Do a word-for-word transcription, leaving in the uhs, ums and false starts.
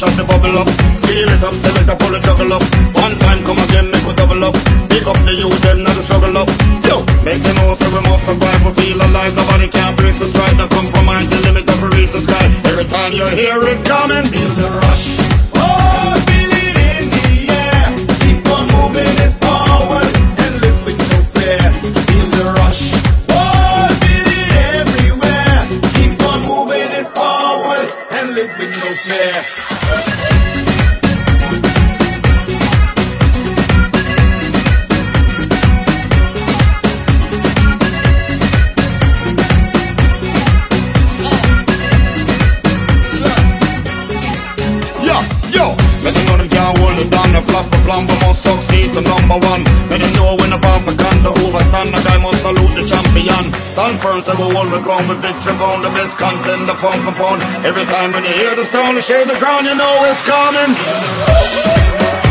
as you bubble up. Feel it up, select a pull a juggle up. One time come again, make we double up. Pick up the youth, them not a struggle up. Yo, make them know so we must survive, we feel alive. Nobody can break the stride, no compromise, the limit of reach the sky. Every time you hear it coming, feel the rush. Oh, feel it in the air. Keep on moving it forward and live with no fear. Feel the rush. Oh, feel it everywhere. Keep on moving it forward and live with no fear. Plumber must succeed to number one. Let them know when the Africans are overstand. The guy must salute the champion. Stand firm, so we hold the ground with victory bound. The best content, the pump and pound. Every time when you hear the sound, you shake the ground, you know it's coming.